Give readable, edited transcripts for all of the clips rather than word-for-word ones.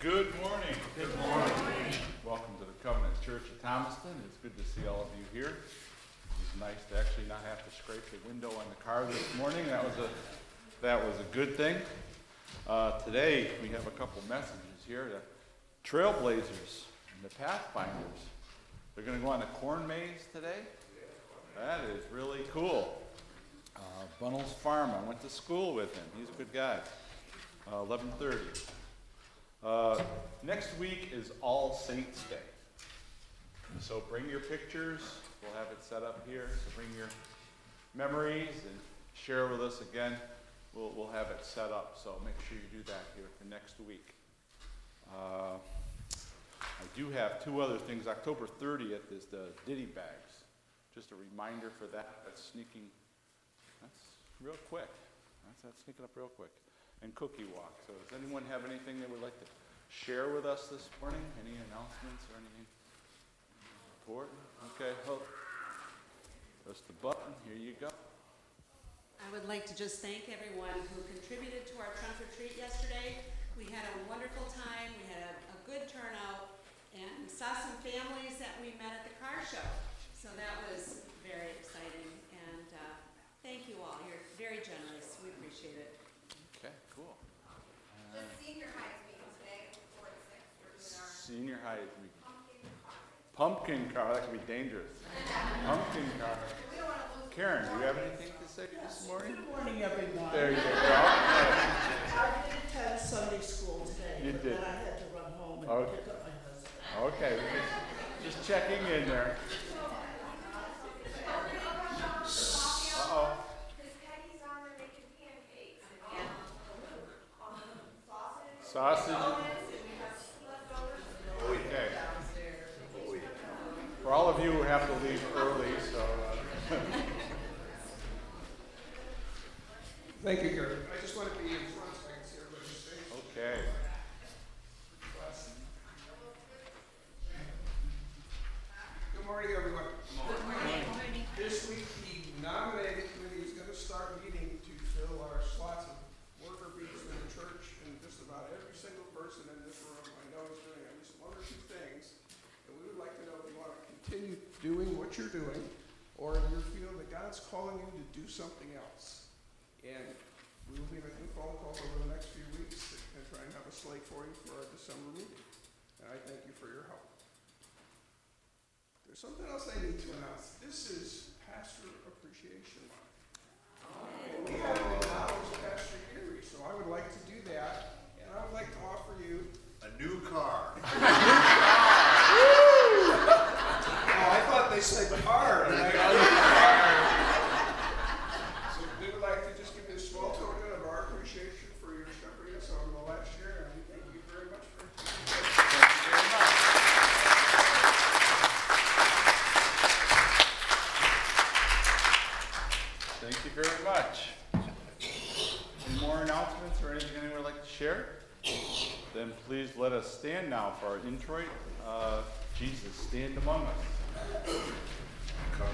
Good morning. Good morning. Welcome to the Covenant Church of Thomaston. It's good to see all of you here. It's nice to actually not have to scrape the window on the car this morning. That was a good thing. Today we have a couple messages here. The Trailblazers and the Pathfinders. They're going to go on a corn maze today. That is really cool. Bunnell's Farm. I went to school with him. He's a good guy. 11:30. Next week is All Saints Day. So bring your pictures. We'll have it set up here. So bring your memories and share with us again. We'll have it set up. So make sure you do that here for next week. I do have two other things. October 30th is the Ditty Bags. Just a reminder for that. That's real quick. That's sneaking up real quick. And Cookie Walk. So does anyone have anything they would like to share with us this morning? Any announcements or anything important? Okay, press the button. Here you go. I would like to just thank everyone who contributed to our trunk or treat yesterday. We had a wonderful time. We had a good turnout and saw some families that we met at the car show. So that was very exciting. And thank you all. You're very generous. We appreciate it. Okay, cool. The senior high is meeting today at 4 to 6. We're doing our Senior high is meeting. pumpkin Pumpkin car. That could be dangerous. Pumpkin car. We don't want to lose. Karen, do you have anything to say this morning? Good morning, everyone. There you go. I did attend Sunday school today, You but did. then I had to run home and Okay. pick up my husband. Okay, just checking in there. Uh-oh. Because Peggy's on there making pancakes and sausage. Sausage. Leftovers. Okay. For all of you who have to leave early, so... Thank you, Gary. I just want to be in front so I can see everybody's face. Okay. Good morning, everyone. Good morning. This week, the nominating committee is going to start meeting to fill our slots of worker bees in the church, and just about every single person in this room I know is doing at least one or two things. And we would like to know if you want to continue doing what you're doing, or if you feel that God's calling you to do something else. And we will be making phone calls over the next few weeks and try and have a slate for you for our December meeting. And I thank you for your help. There's something else I need to announce. This is Pastor Appreciation Month. And we haven't acknowledged Pastor Erie, so I would like to do that. And I would like to offer you A new car. Oh, I thought they said car. So we would like to just give you a small token of our appreciation for your shepherding us over the last year, and we thank you very much for it. Thank you very much. Any more announcements or anything anyone would like to share? Then please let us stand now for our introit. Jesus, stand among us. Card.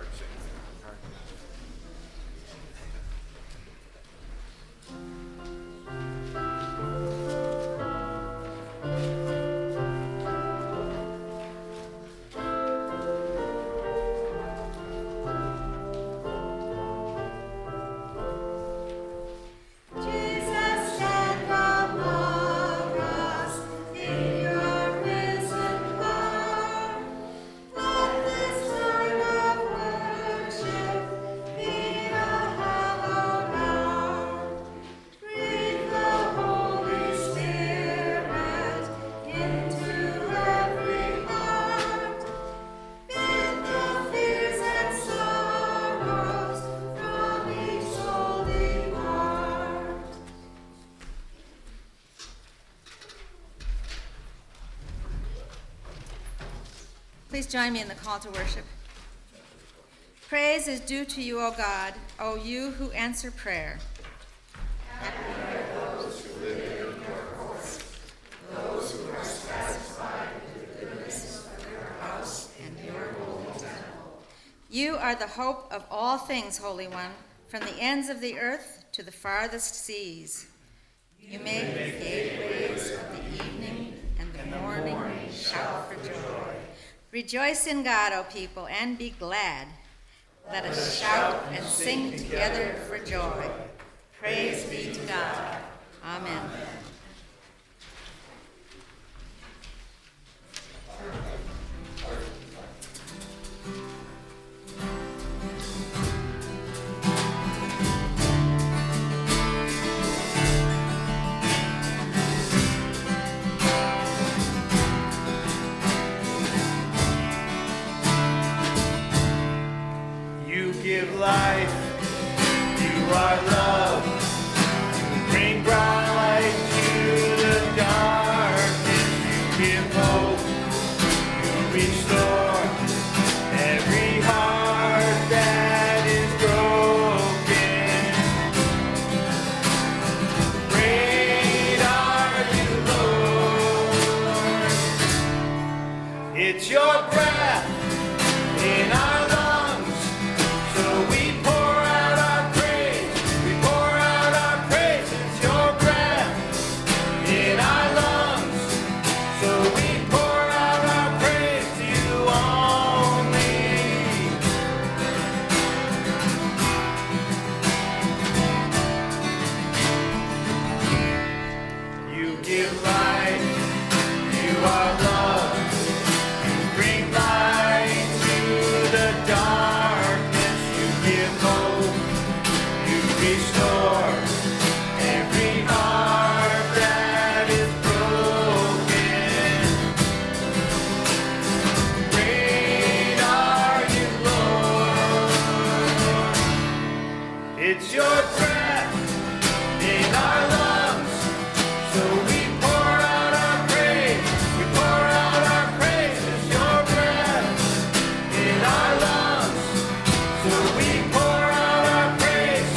Jesus, stand among us in your risen power. Let this time of worship be a hallowed hour. Breathe the Holy Spirit into every heart. Bid the fears and sorrows from each soul depart. Please join me in the call to worship. Praise is due to you, O God, O you who answer prayer. You are the hope of all things, Holy One, from the ends of the earth to the farthest seas. You make the gateways of the evening Rejoice in God, O people, and be glad. Let us shout and sing together for joy. Praise be to God. Amen. Give life, you are love, you bring bright light to the darkness, you give hope, you restore every heart that is broken. Great are you, Lord, it's your breath in our lungs. So we pour out our praise, we pour out our praise, it's your breath in our lungs. So we pour out our praise to you only. You give life, you are love, you bring light to the dark. Restore every heart that is broken. Great are you, Lord. It's your breath in our lungs, so we pour out our praise. We pour out our praise. It's your breath in our lungs, so we pour out our praise.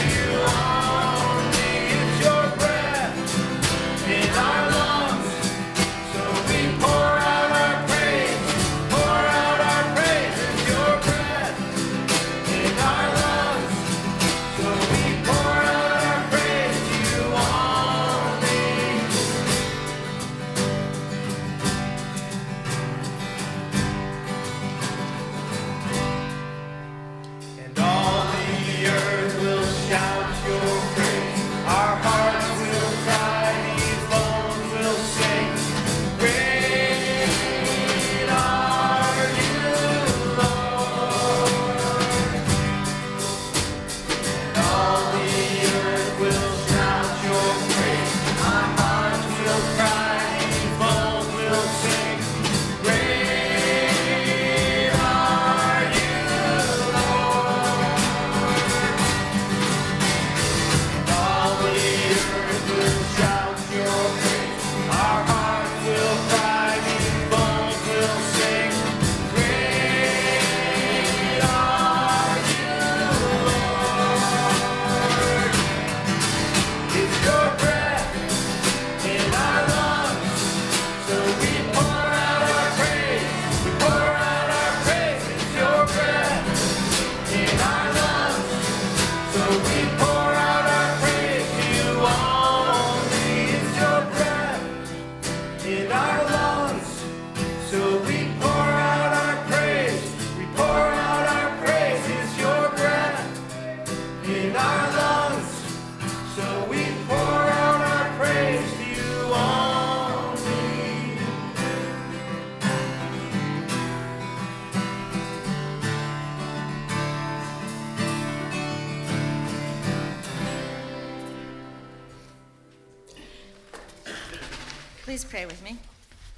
Please pray with me.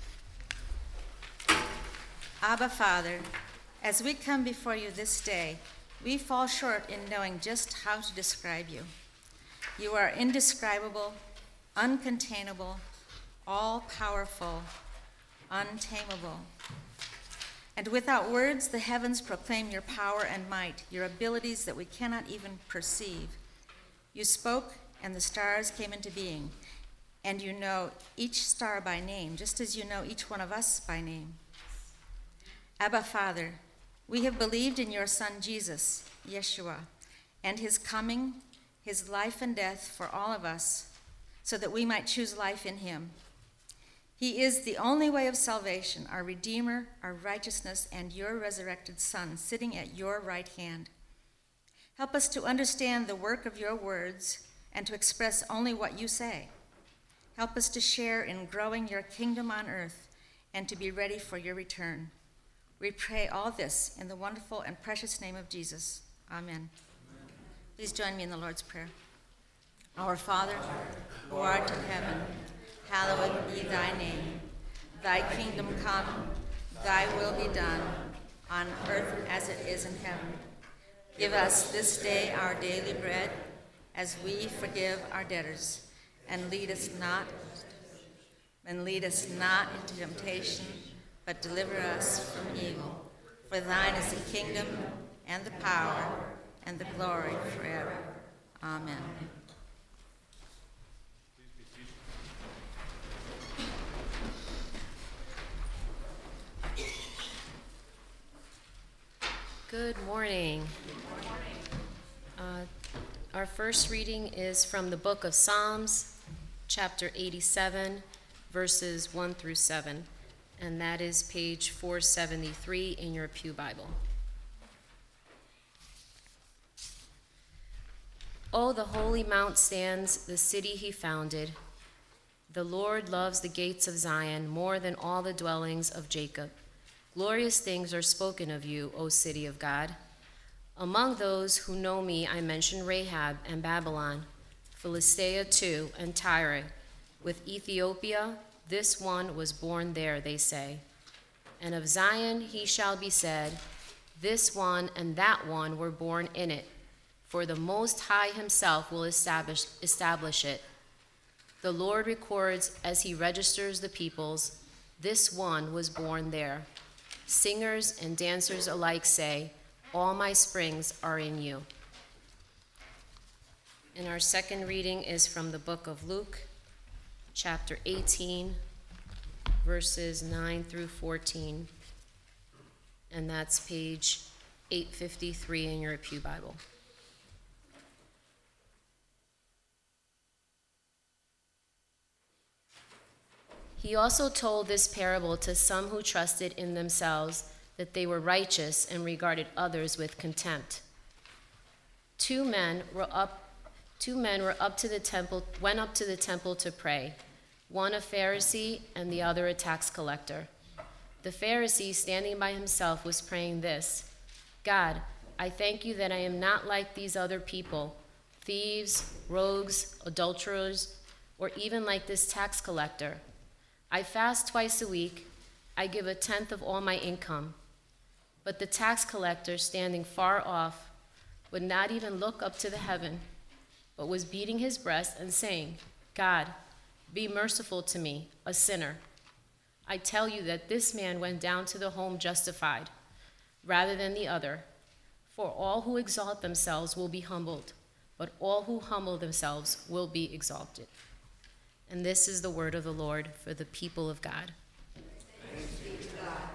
Abba, Father, as we come before you this day, we fall short in knowing just how to describe you. You are indescribable, uncontainable, all-powerful, untamable. And without words, the heavens proclaim your power and might, your abilities that we cannot even perceive. You spoke, and the stars came into being, and you know each star by name, just as you know each one of us by name. Abba, Father, we have believed in your Son, Jesus, Yeshua, and his coming, his life and death for all of us, so that we might choose life in him. He is the only way of salvation, our Redeemer, our righteousness, and your resurrected Son, sitting at your right hand. Help us to understand the work of your words and to express only what you say. Help us to share in growing your kingdom on earth and to be ready for your return. We pray all this in the wonderful and precious name of Jesus. Amen. Please join me in the Lord's Prayer. Our Father, who art in heaven, hallowed be thy name. Thy kingdom come, thy will be done, on earth as it is in heaven. Give us this day our daily bread, as we forgive our debtors. And lead us not into temptation, but deliver us from evil. For thine is the kingdom, and the power, and the glory forever. Amen. Good morning. Our first reading is from the book of Psalms, chapter 87, verses 1 through 7, and that is page 473 in your Pew Bible. Oh, the holy mount stands, the city he founded. The Lord loves the gates of Zion more than all the dwellings of Jacob. Glorious things are spoken of you, O city of God. Among those who know me, I mention Rahab and Babylon, Philistia too, and Tyre. With Ethiopia, this one was born there, they say. And of Zion he shall be said, this one and that one were born in it, for the Most High himself will establish it. The Lord records as he registers the peoples, this one was born there. Singers and dancers alike say, all my springs are in you. And our second reading is from the book of Luke, chapter 18, verses 9 through 14. And that's page 853 in your Pew Bible. He also told this parable to some who trusted in themselves that they were righteous and regarded others with contempt. Two men went up to the temple to pray, one a Pharisee and the other a tax collector. The Pharisee, standing by himself, was praying this, God, I thank you that I am not like these other people, thieves, rogues, adulterers, or even like this tax collector. I fast twice a week. I give 1/10 of all my income. But the tax collector, standing far off, would not even look up to the heaven, but was beating his breast and saying, God, be merciful to me, a sinner. I tell you that this man went down to the home justified, rather than the other. For all who exalt themselves will be humbled, but all who humble themselves will be exalted. And this is the word of the Lord for the people of God. Thanks be to God.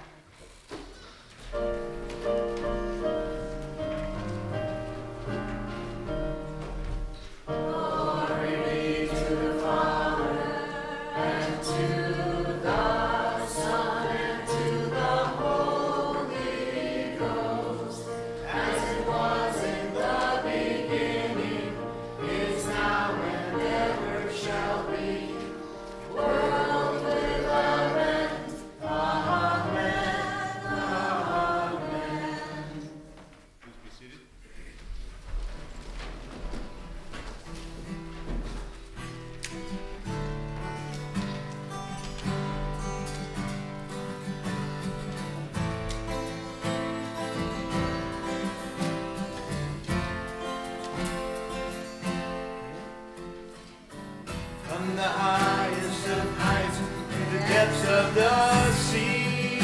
From the highest of heights to the depths of the sea,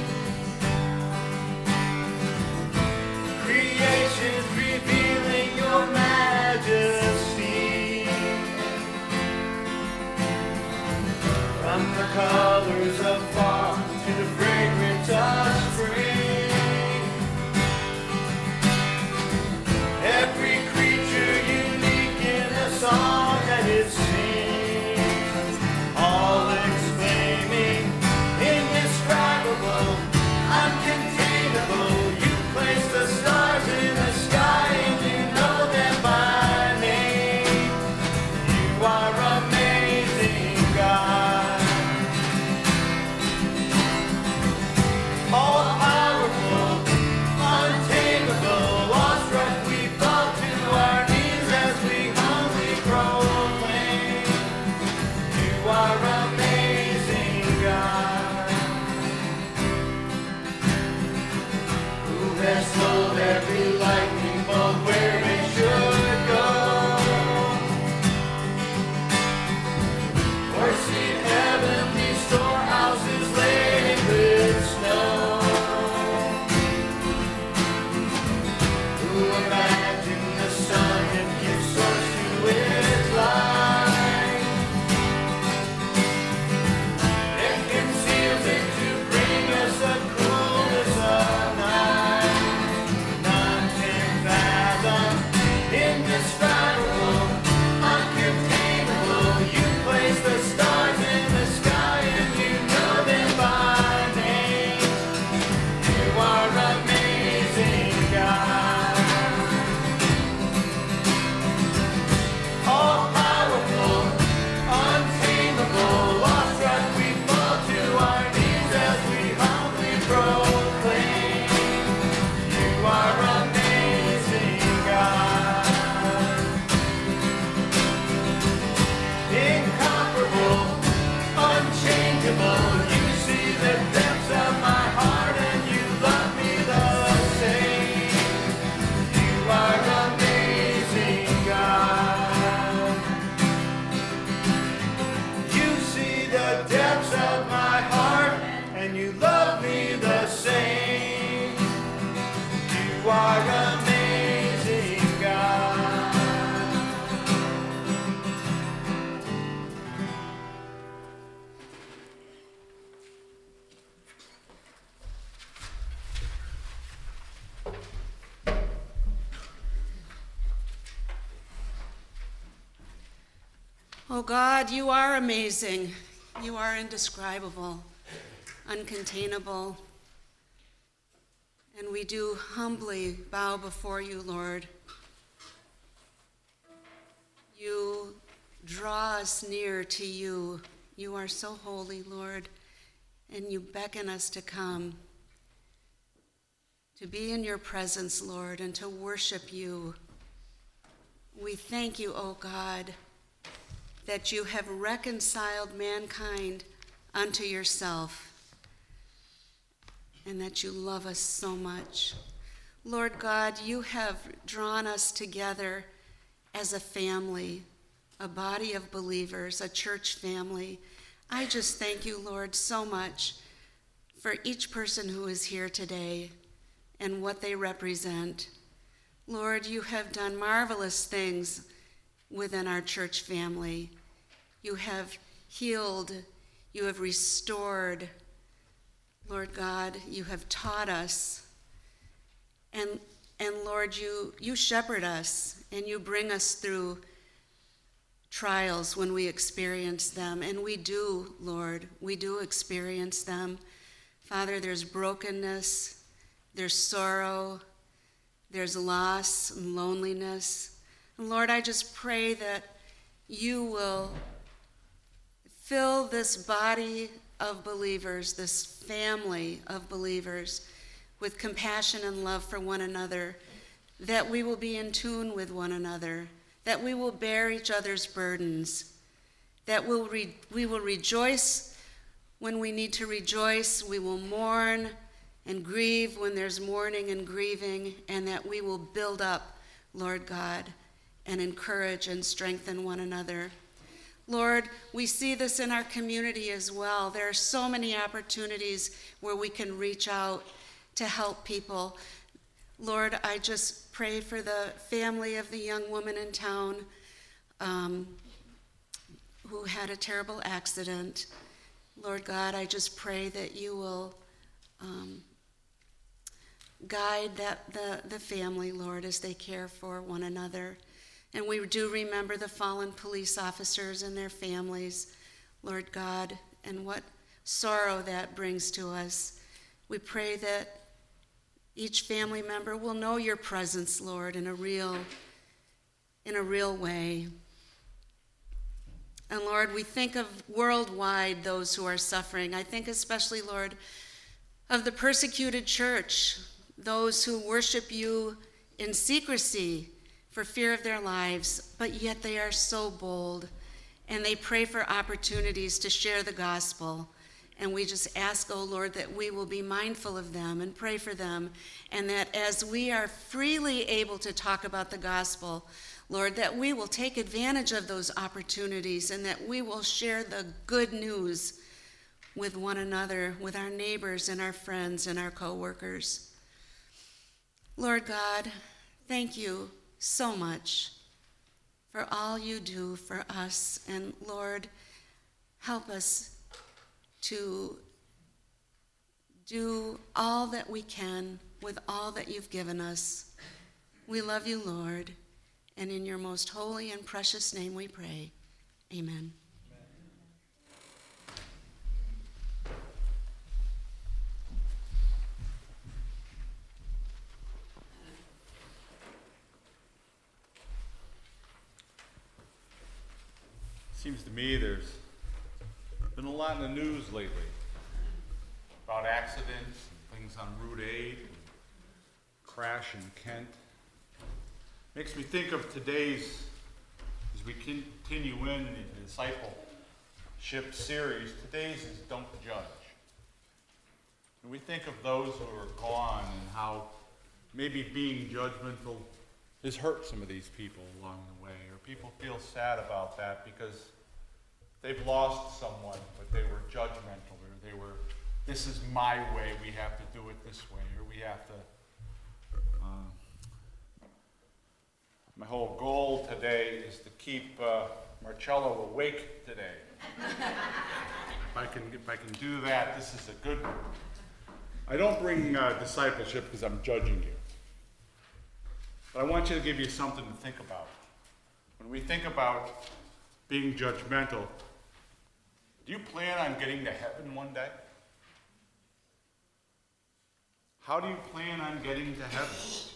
creation's revealing your majesty. From the colors of fall to the fragrance of spring, every creature unique in a song that it sings, all exclaiming are amazing, God, who has told every lightning bolt where it should go, or seen heavenly storehouses laden with snow, who imagined the sun and gives source to its light, and conceals it to bring us the coolness of night. None can fathom, indescribable, uncontainable. You place the stars in the sky and you know them by name. You are amazing, God. All powerful, untamable, awestruck we fall to our knees as we humbly proclaim. You are amazing, God. Incomparable, unchangeable, you see the depths of my heart and you love me the same. You are amazing, God. You see the depths of my heart and you love me the same. You are amazing, God. Oh God, you are amazing. You are indescribable, uncontainable. And we do humbly bow before you, Lord. You draw us near to you. You are so holy, Lord, and you beckon us to come, to be in your presence, Lord, and to worship you. We thank you, O God, that you have reconciled mankind unto yourself, and that you love us so much. Lord God, you have drawn us together as a family, a body of believers, a church family. I just thank you, Lord, so much for each person who is here today and what they represent. Lord, you have done marvelous things within our church family. You have healed, you have restored. Lord God, you have taught us. And Lord, you shepherd us and you bring us through trials when we experience them. And we do, Lord, we do experience them. Father, there's brokenness, there's sorrow, there's loss and loneliness. And Lord, I just pray that you will fill this body of believers, this family of believers, with compassion and love for one another, that we will be in tune with one another, that we will bear each other's burdens, that we will rejoice when we need to rejoice, we will mourn and grieve when there's mourning and grieving, and that we will build up, Lord God, and encourage and strengthen one another. Lord, we see this in our community as well. There are so many opportunities where we can reach out to help people. Lord, I just pray for the family of the young woman in town who had a terrible accident. Lord God, I just pray that you will guide the family, Lord, as they care for one another. And we do remember the fallen police officers and their families, Lord God, and what sorrow that brings to us. We pray that each family member will know your presence, Lord, in a real way. And Lord, we think of worldwide those who are suffering. I think especially, Lord, of the persecuted church, those who worship you in secrecy for fear of their lives, but yet they are so bold and they pray for opportunities to share the gospel. And we just ask, oh Lord, that we will be mindful of them and pray for them, and that as we are freely able to talk about the gospel, Lord, that we will take advantage of those opportunities and that we will share the good news with one another, with our neighbors and our friends and our co-workers. Lord God, thank you so much for all you do for us. And Lord, help us to do all that we can with all that you've given us. We love you, Lord, and in your most holy and precious name we pray. Amen. Seems to me there's been a lot in the news lately about accidents and things on Route 8, and crash in Kent. Makes me think of today's, as we continue in the discipleship series, today's is Don't Judge. And we think of those who are gone and how maybe being judgmental has hurt some of these people along the way, or people feel sad about that because they've lost someone, but they were judgmental, or they were, this is my way, we have to do it this way, or we have to. My whole goal today is to keep Marcello awake today. If I can do that, this is a good one. I don't bring discipleship because I'm judging you. But I want you to give you something to think about. When we think about being judgmental, do you plan on getting to heaven one day? How do you plan on getting to heaven?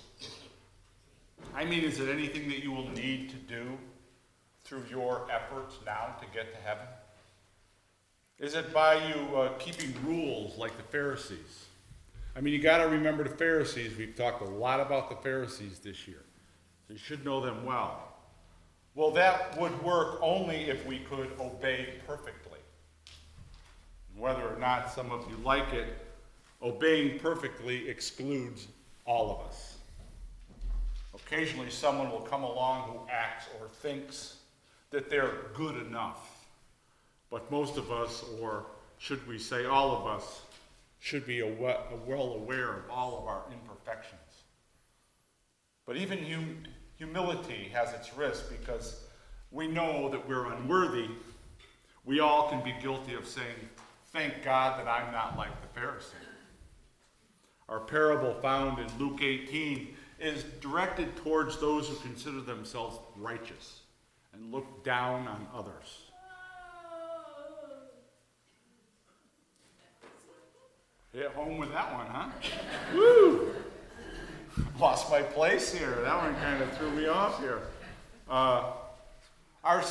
I mean, is it anything that you will need to do through your efforts now to get to heaven? Is it by you keeping rules like the Pharisees? I mean, you got to remember the Pharisees. We've talked a lot about the Pharisees this year, so you should know them well. Well, that would work only if we could obey perfectly. Whether or not some of you like it, obeying perfectly excludes all of us. Occasionally someone will come along who acts or thinks that they're good enough. But most of us, or should we say all of us, should be well aware of all of our imperfections. But even humility has its risk, because we know that we're unworthy. We all can be guilty of saying, thank God that I'm not like the Pharisee. Our parable found in Luke 18 is directed towards those who consider themselves righteous and look down on others. Hit home with that one, huh? Woo! Lost my place here. That one kind of threw me off here. I'll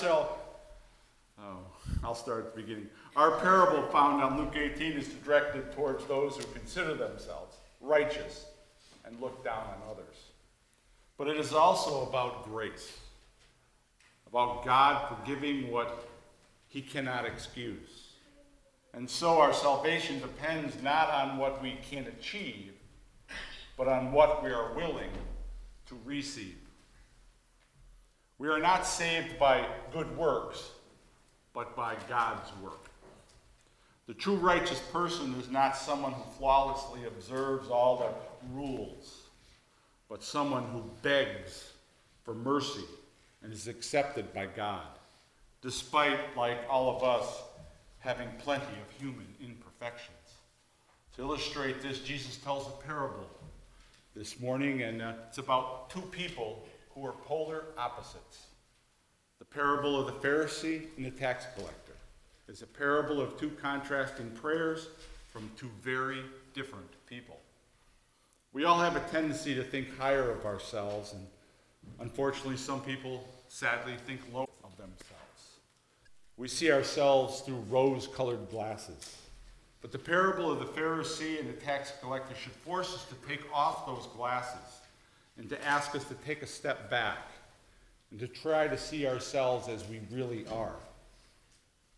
start at the beginning. Our parable found on Luke 18 is directed towards those who consider themselves righteous and look down on others. But it is also about grace, about God forgiving what he cannot excuse. And so our salvation depends not on what we can achieve, but on what we are willing to receive. We are not saved by good works, but by God's work. The true righteous person is not someone who flawlessly observes all the rules, but someone who begs for mercy and is accepted by God, despite, like all of us, having plenty of human imperfections. To illustrate this, Jesus tells a parable this morning, and it's about two people who are polar opposites. The parable of the Pharisee and the tax collector is a parable of two contrasting prayers from two very different people. We all have a tendency to think higher of ourselves, and unfortunately some people sadly think low of themselves. We see ourselves through rose-colored glasses. But the parable of the Pharisee and the tax collector should force us to take off those glasses and to ask us to take a step back and to try to see ourselves as we really are.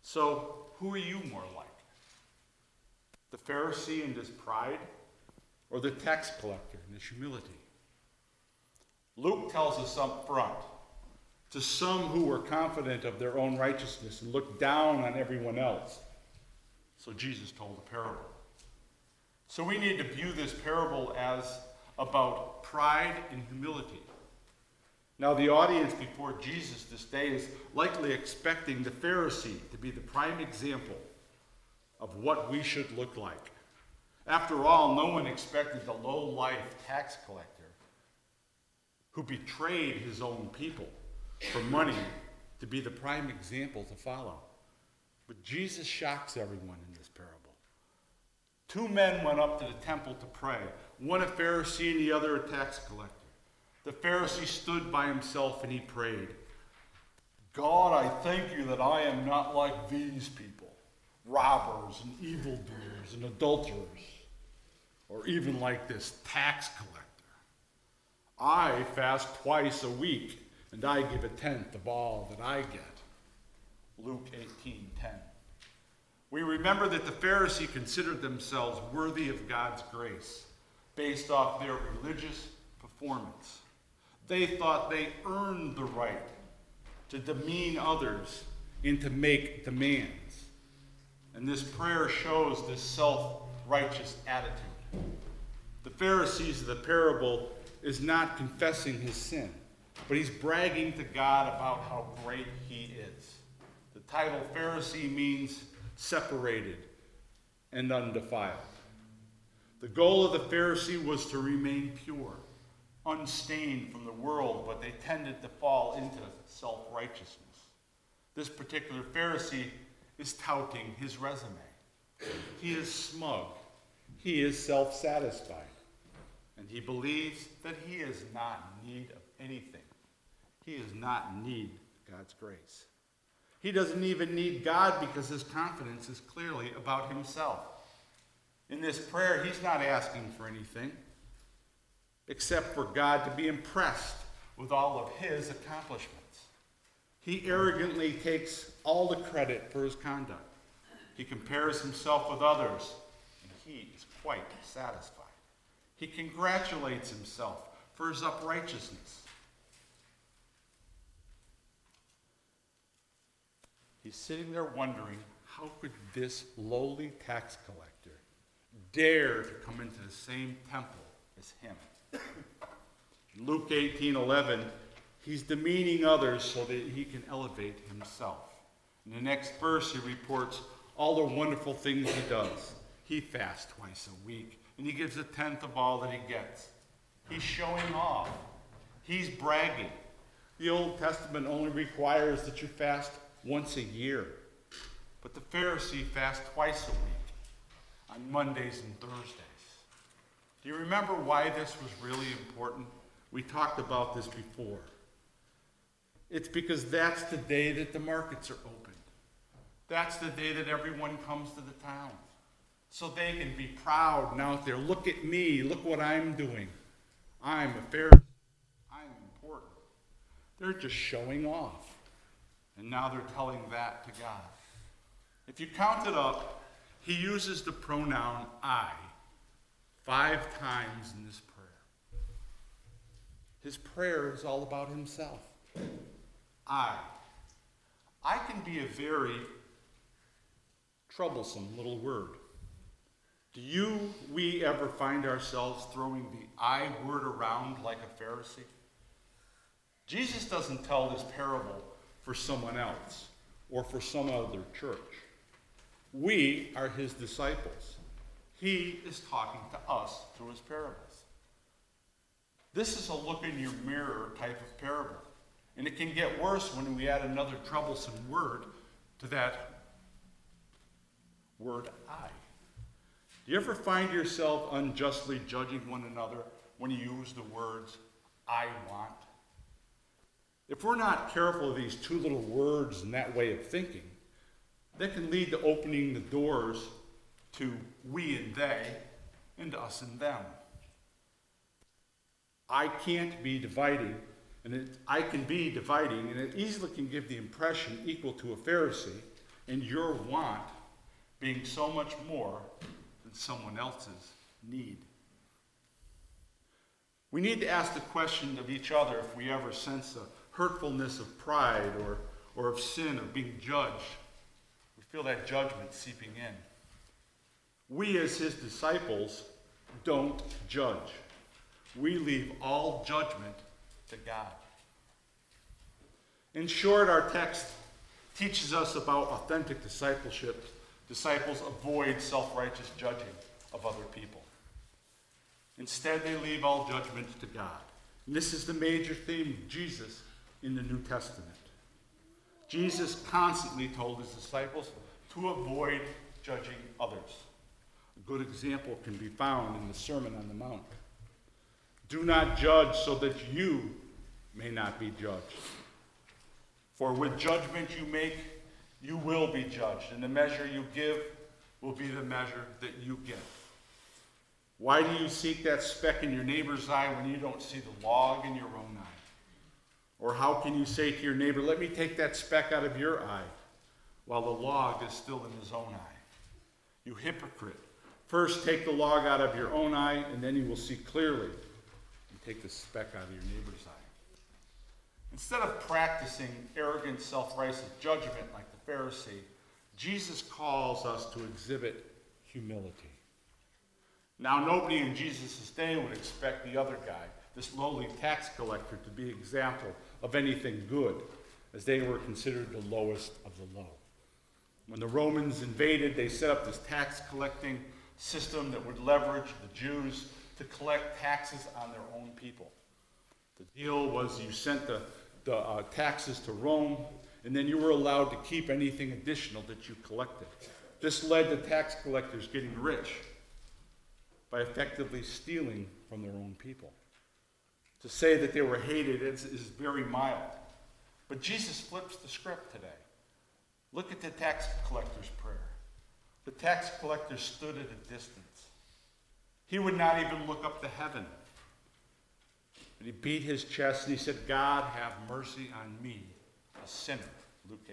So, who are you more like? The Pharisee in his pride, or the tax collector in his humility? Luke tells us up front, to some who were confident of their own righteousness and looked down on everyone else. So Jesus told a parable. So we need to view this parable as about pride and humility. Now, the audience before Jesus this day is likely expecting the Pharisee to be the prime example of what we should look like. After all, no one expected the low-life tax collector who betrayed his own people for money to be the prime example to follow. But Jesus shocks everyone in this parable. Two men went up to the temple to pray, one a Pharisee and the other a tax collector. The Pharisee stood by himself and he prayed, God, I thank you that I am not like these people, robbers and evildoers and adulterers, or even like this tax collector. I fast twice a week, and I give a tenth of all that I get. Luke 18:10. We remember that the Pharisee considered themselves worthy of God's grace based off their religious performance. They thought they earned the right to demean others and to make demands. And this prayer shows this self-righteous attitude. The Pharisees of the parable is not confessing his sin, but he's bragging to God about how great he is. The title Pharisee means separated and undefiled. The goal of the Pharisee was to remain pure, unstained from the world, but they tended to fall into self-righteousness. This particular Pharisee is touting his resume. He is smug. He is self-satisfied. And he believes that he is not in need of anything. He is not in need of God's grace. He doesn't even need God because his confidence is clearly about himself. In this prayer, he's not asking for anything except for God to be impressed with all of his accomplishments. He arrogantly takes all the credit for his conduct. He compares himself with others, and he is quite satisfied. He congratulates himself for his uprightness. He's sitting there wondering, how could this lowly tax collector dare to come into the same temple as him? In Luke 18:11, he's demeaning others so that he can elevate himself. In the next verse, he reports all the wonderful things he does. He fasts twice a week, and he gives a tenth of all that he gets. He's showing off. He's bragging. The Old Testament only requires that you fast once a year. But the Pharisee fasts twice a week, on Mondays and Thursdays. Do you remember why this was really important? We talked about this before. It's because that's the day that the markets are opened. That's the day that everyone comes to the town. So they can be proud and out there. Look at me. Look what I'm doing. I'm a Pharisee. I'm important. They're just showing off. And now they're telling that to God. If you count it up, he uses the pronoun I 5 times in this prayer. His prayer is all about himself. I can be a very troublesome little word. Do we ever find ourselves throwing the I word around like a Pharisee? Jesus doesn't tell this parable for someone else or for some other church. We are his disciples. He is talking to us through his parables. This is a look in your mirror type of parable. And it can get worse when we add another troublesome word to that word I. Do you ever find yourself unjustly judging one another when you use the words, I want? If we're not careful of these two little words and that way of thinking, that can lead to opening the doors to we and they, and to us and them. I can't be dividing, I can be dividing, and it easily can give the impression equal to a Pharisee and your want being so much more than someone else's need. We need to ask the question of each other if we ever sense a hurtfulness of pride or of sin, of being judged. We feel that judgment seeping in. We as his disciples don't judge. We leave all judgment to God. In short, our text teaches us about authentic discipleship. Disciples avoid self-righteous judging of other people. Instead, they leave all judgment to God. And this is the major theme of Jesus in the New Testament. Jesus constantly told his disciples to avoid judging others. A good example can be found in the Sermon on the Mount. Do not judge so that you may not be judged. For with judgment you make, you will be judged, and the measure you give will be the measure that you get. Why do you seek that speck in your neighbor's eye when you don't see the log in your own eye? Or how can you say to your neighbor, let me take that speck out of your eye, while the log is still in his own eye? You hypocrite. First take the log out of your own eye, and then you will see clearly, and take the speck out of your neighbor's eye. Instead of practicing arrogant, self-righteous judgment like the Pharisee, Jesus calls us to exhibit humility. Now, nobody in Jesus' day would expect the other guy, this lowly tax collector, to be an example of anything good, as they were considered the lowest of the low. When the Romans invaded, they set up this tax collecting system that would leverage the Jews to collect taxes on their own people. The deal was you sent the taxes to Rome, and then you were allowed to keep anything additional that you collected. This led to tax collectors getting rich by effectively stealing from their own people. To say that they were hated is very mild. But Jesus flips the script today. Look at the tax collector's prayer. The tax collector stood at a distance. He would not even look up to heaven. But he beat his chest and he said, God, have mercy on me, a sinner. Luke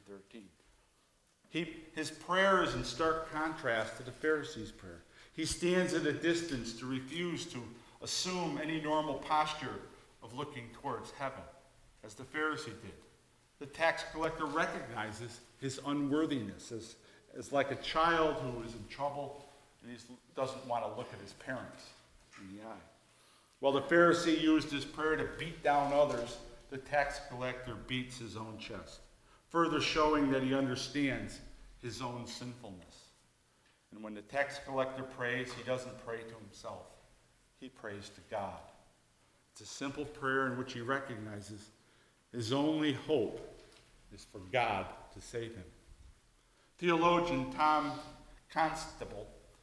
18:13. His prayer is in stark contrast to the Pharisee's prayer. He stands at a distance to refuse to assume any normal posture of looking towards heaven, as the Pharisee did. The tax collector recognizes his unworthiness as like a child who is in trouble and he doesn't want to look at his parents in the eye. While the Pharisee used his prayer to beat down others, the tax collector beats his own chest, further showing that he understands his own sinfulness. And when the tax collector prays, he doesn't pray to himself. He prays to God. It's a simple prayer in which he recognizes his only hope is for God to save him. Theologian Tom Constable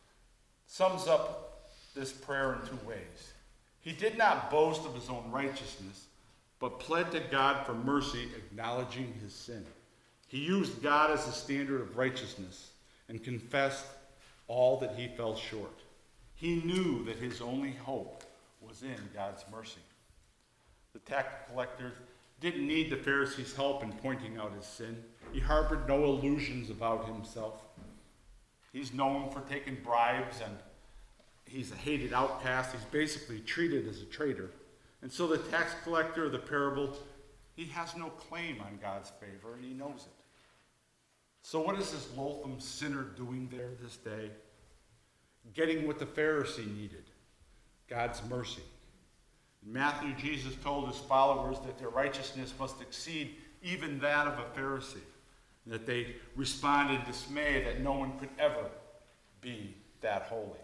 sums up this prayer in two ways. He did not boast of his own righteousness, but pled to God for mercy, acknowledging his sin. He used God as a standard of righteousness and confessed all that he fell short. He knew that his only hope was in God's mercy. The tax collector didn't need the Pharisee's help in pointing out his sin. He harbored no illusions about himself. He's known for taking bribes, and he's a hated outcast. He's basically treated as a traitor. And so the tax collector of the parable, he has no claim on God's favor, and he knows it. So what is this loathsome sinner doing there this day? Getting what the Pharisee needed, God's mercy. In Matthew, Jesus told his followers that their righteousness must exceed even that of a Pharisee, and that they responded in dismay that no one could ever be that holy.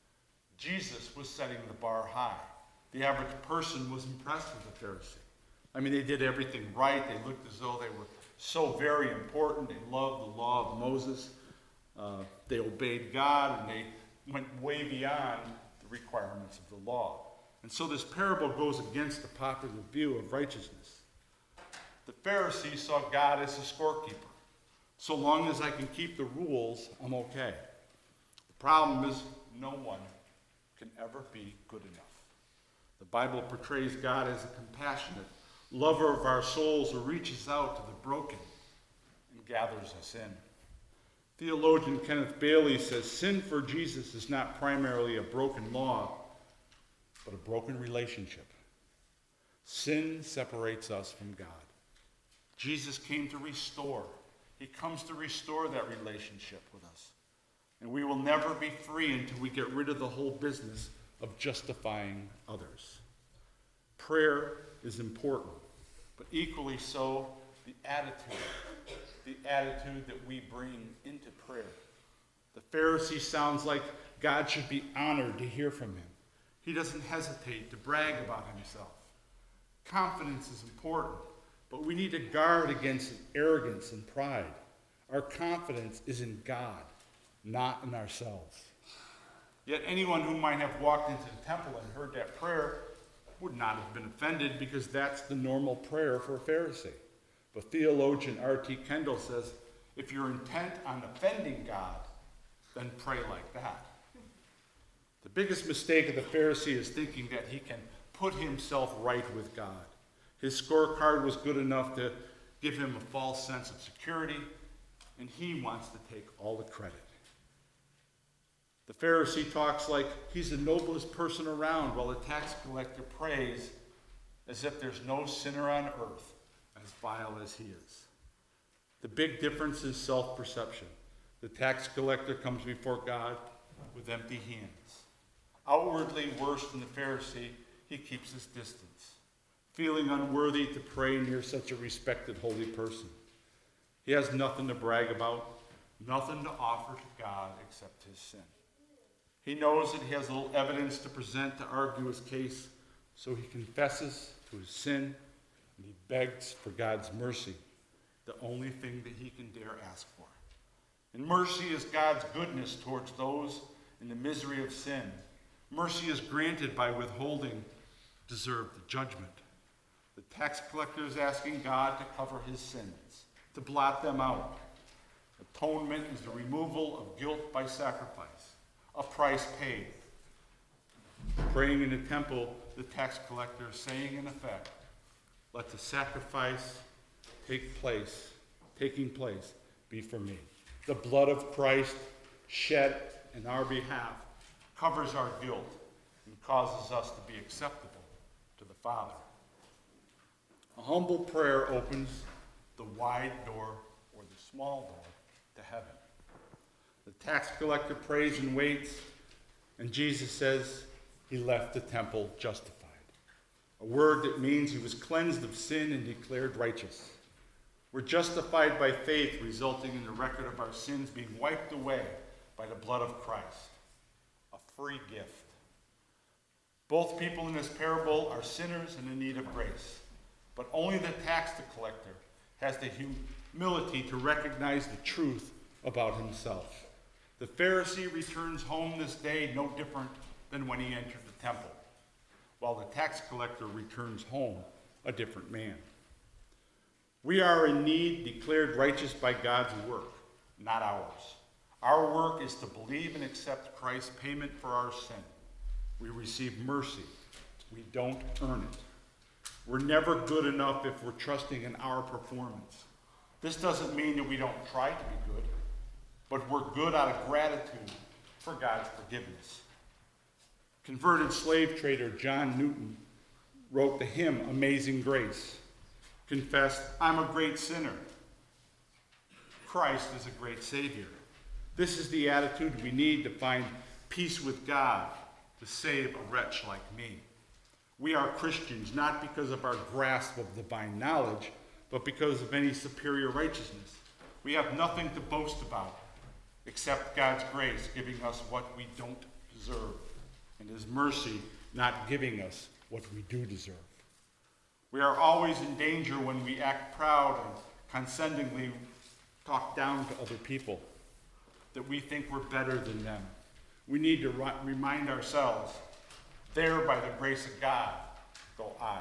Jesus was setting the bar high. The average person was impressed with the Pharisee. I mean, they did everything right. They looked as though they were so very important. They loved the law of Moses. They obeyed God, and they went way beyond the requirements of the law. And so this parable goes against the popular view of righteousness. The Pharisee saw God as a scorekeeper. So long as I can keep the rules, I'm okay. The problem is no one can ever be good enough. The Bible portrays God as a compassionate lover of our souls who reaches out to the broken and gathers us in. Theologian Kenneth Bailey says, sin for Jesus is not primarily a broken law, but a broken relationship. Sin separates us from God. Jesus came to restore. He comes to restore that relationship with us. And we will never be free until we get rid of the whole business of justifying others. Prayer is important, but equally so, the attitude that we bring into prayer. The Pharisee sounds like God should be honored to hear from him. He doesn't hesitate to brag about himself. Confidence is important, but we need to guard against arrogance and pride. Our confidence is in God, not in ourselves. Yet anyone who might have walked into the temple and heard that prayer would not have been offended, because that's the normal prayer for a Pharisee. But theologian R.T. Kendall says, if you're intent on offending God, then pray like that. The biggest mistake of the Pharisee is thinking that he can put himself right with God. His scorecard was good enough to give him a false sense of security, and he wants to take all the credit. The Pharisee talks like he's the noblest person around, while the tax collector prays as if there's no sinner on earth as vile as he is. The big difference is self-perception. The tax collector comes before God with empty hands. Outwardly worse than the Pharisee, he keeps his distance, feeling unworthy to pray near such a respected holy person. He has nothing to brag about, nothing to offer to God except his sin. He knows that he has little evidence to present to argue his case, so he confesses to his sin, and he begs for God's mercy, the only thing that he can dare ask for. And mercy is God's goodness towards those in the misery of sin. Mercy is granted by withholding deserved judgment. The tax collector is asking God to cover his sins, to blot them out. Atonement is the removal of guilt by sacrifice, a price paid. Praying in the temple, the tax collector is saying in effect, let the sacrifice taking place be for me. The blood of Christ shed in our behalf covers our guilt and causes us to be acceptable to the Father. A humble prayer opens the wide door or the small door to heaven. The tax collector prays and waits, and Jesus says he left the temple justified. A word that means he was cleansed of sin and declared righteous. We're justified by faith, resulting in the record of our sins being wiped away by the blood of Christ. A free gift. Both people in this parable are sinners and in need of grace, but only the tax collector has the humility to recognize the truth about himself. The Pharisee returns home this day no different than when he entered the temple, while the tax collector returns home a different man. We are in need declared righteous by God's work, not ours. Our work is to believe and accept Christ's payment for our sin. We receive mercy. We don't earn it. We're never good enough if we're trusting in our performance. This doesn't mean that we don't try to be good, but we're good out of gratitude for God's forgiveness. Converted slave trader John Newton wrote the hymn Amazing Grace, confessed, I'm a great sinner. Christ is a great Savior. This is the attitude we need to find peace with God, to save a wretch like me. We are Christians not because of our grasp of divine knowledge, but because of any superior righteousness. We have nothing to boast about except God's grace giving us what we don't deserve, and his mercy not giving us what we do deserve. We are always in danger when we act proud and condescendingly talk down to other people, that we think we're better than them. We need to remind ourselves, there by the grace of God go I.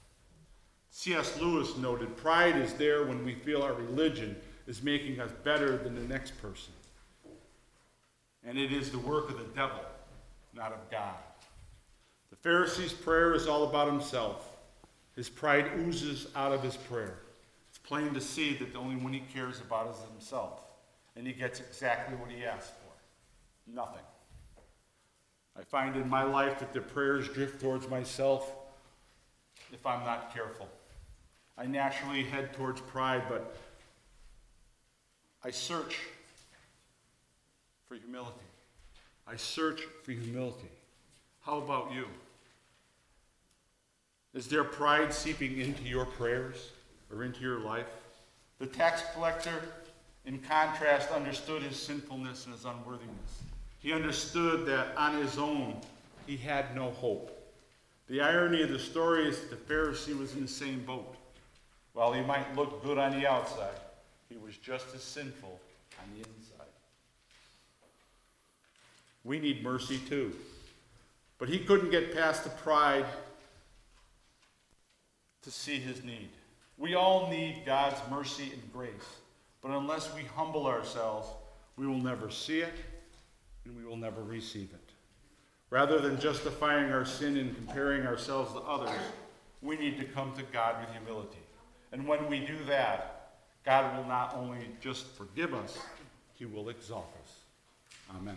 C.S. Lewis noted, pride is there when we feel our religion is making us better than the next person. And it is the work of the devil, not of God. The Pharisee's prayer is all about himself. His pride oozes out of his prayer. It's plain to see that the only one he cares about is himself. and he gets exactly what he asked for. Nothing. I find in my life that the prayers drift towards myself if I'm not careful. I naturally head towards pride, but I search for humility. I search for humility. How about you? Is there pride seeping into your prayers or into your life? The tax collector, in contrast, understood his sinfulness and his unworthiness. He understood that on his own, he had no hope. The irony of the story is that the Pharisee was in the same boat. While he might look good on the outside, he was just as sinful on the inside. We need mercy too. But he couldn't get past the pride to see his need. We all need God's mercy and grace. But unless we humble ourselves, we will never see it and we will never receive it. Rather than justifying our sin and comparing ourselves to others, we need to come to God with humility. And when we do that, God will not only just forgive us, he will exalt us. Amen.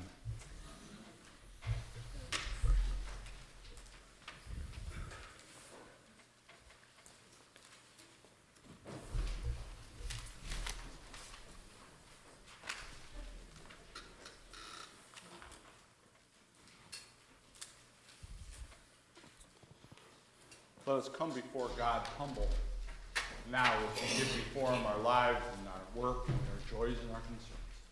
Let us come before God humble now as we give before him our lives and our work and our joys and our concerns.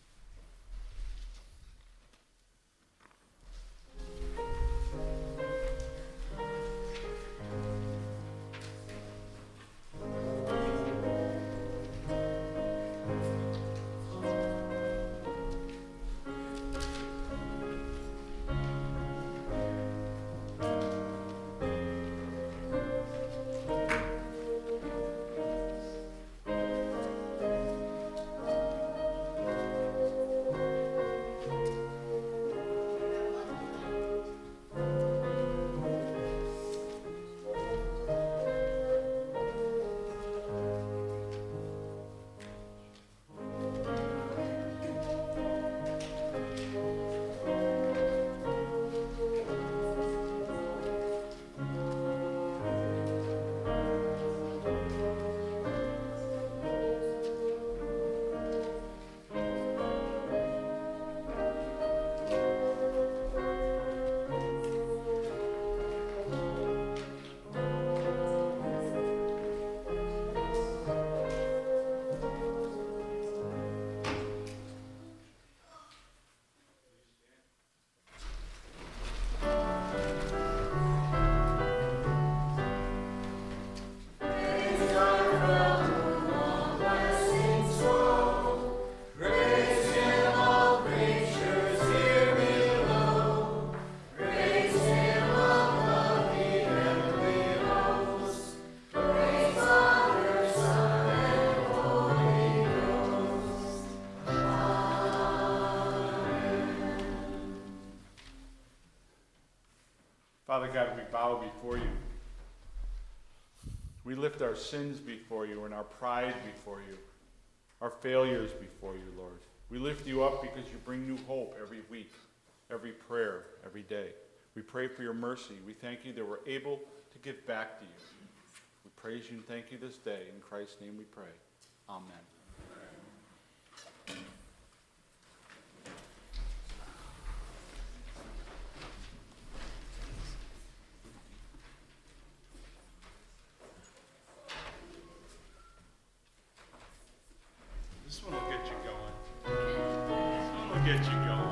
Father God, we bow before you. We lift our sins before you and our pride before you, our failures before you, Lord. We lift you up because you bring new hope every week, every prayer, every day. We pray for your mercy. We thank you that we're able to give back to you. We praise you and thank you this day. In Christ's name we pray. Amen. This one will get you going. This one will get you going.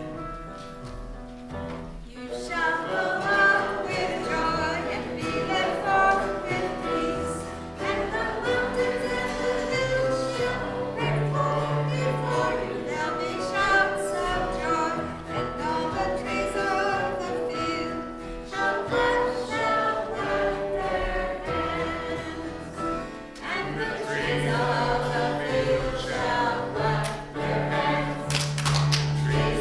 You shall go out with joy and be led forth with peace, and the mountains and the hills shall break forth before you. There'll be shouts of joy, and all the trees of the field shall clap their hands, and the trees of the field shall clap their hands. Trees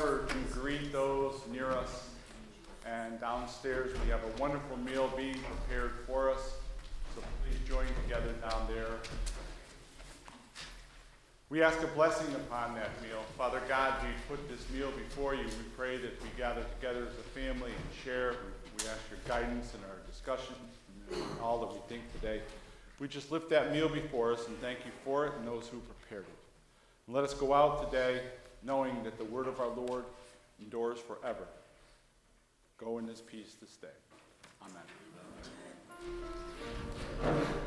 over to greet those near us. And downstairs, we have a wonderful meal being prepared for us. So please join together down there. We ask a blessing upon that meal. Father God, we put this meal before you. We pray that we gather together as a family and share. We ask your guidance in our discussions and all that we think today. We just lift that meal before us and thank you for it and those who prepared it. And let us go out today knowing that the word of our Lord endures forever. Go in this peace this day. Amen.